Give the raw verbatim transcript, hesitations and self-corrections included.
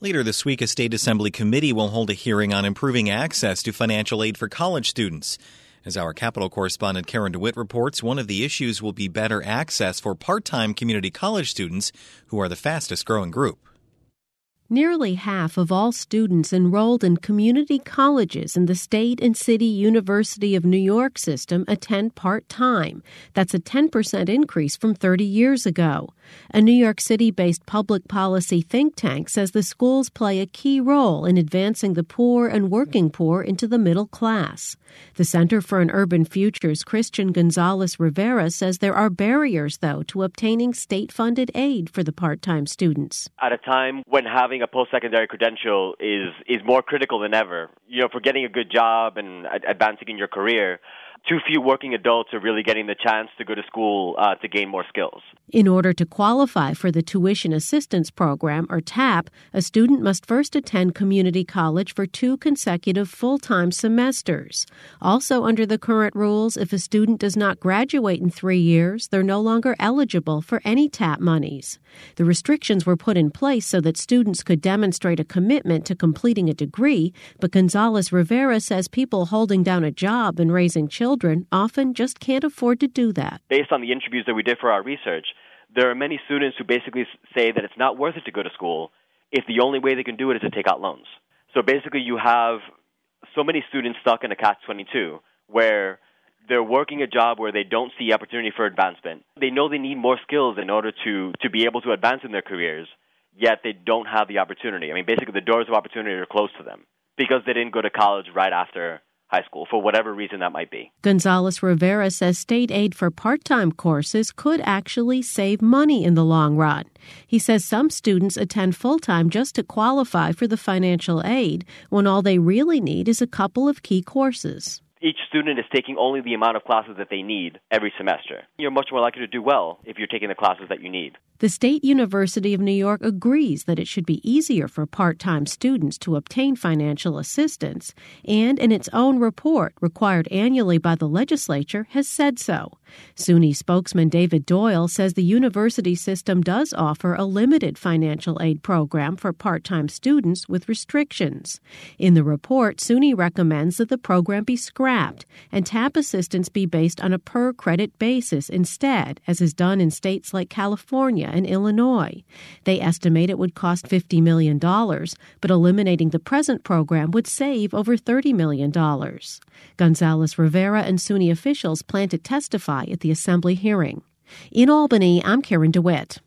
Later this week, a state assembly committee will hold a hearing on improving access to financial aid for college students. As our Capitol correspondent Karen DeWitt reports, one of the issues will be better access for part-time community college students, who are the fastest growing group. Nearly half of all students enrolled in community colleges in the State and City University of New York system attend part-time. That's a ten percent increase from thirty years ago. A New York City-based public policy think tank says the schools play a key role in advancing the poor and working poor into the middle class. The Center for an Urban Future's Christian Gonzalez Rivera says there are barriers, though, to obtaining state-funded aid for the part-time students. At a time when having a post-secondary credential is is more critical than ever, you know, for getting a good job and ad- advancing in your career, too few working adults are really getting the chance to go to school uh, to gain more skills. In order to qualify for the Tuition Assistance Program, or TAP, a student must first attend community college for two consecutive full-time semesters. Also, under the current rules, if a student does not graduate in three years, they're no longer eligible for any TAP monies. The restrictions were put in place so that students could demonstrate a commitment to completing a degree, but Gonzalez Rivera says people holding down a job and raising children often just can't afford to do that. Based on the interviews that we did for our research, there are many students who basically say that it's not worth it to go to school if the only way they can do it is to take out loans. So basically you have so many students stuck in a catch twenty-two where they're working a job where they don't see opportunity for advancement. They know they need more skills in order to, to be able to advance in their careers, yet they don't have the opportunity. I mean, basically the doors of opportunity are closed to them because they didn't go to college right after high school, for whatever reason that might be. Gonzalez Rivera says state aid for part-time courses could actually save money in the long run. He says some students attend full-time just to qualify for the financial aid, when all they really need is a couple of key courses. Each student is taking only the amount of classes that they need every semester. You're much more likely to do well if you're taking the classes that you need. The State University of New York agrees that it should be easier for part-time students to obtain financial assistance, and in its own report, required annually by the legislature, has said so. SUNY spokesman David Doyle says the university system does offer a limited financial aid program for part-time students with restrictions. In the report, SUNY recommends that the program be scrapped and TAP assistance be based on a per-credit basis instead, as is done in states like California and Illinois. They estimate it would cost fifty million dollars, but eliminating the present program would save over thirty million dollars. Gonzalez Rivera and SUNY officials plan to testify at the Assembly hearing. In Albany, I'm Karen DeWitt.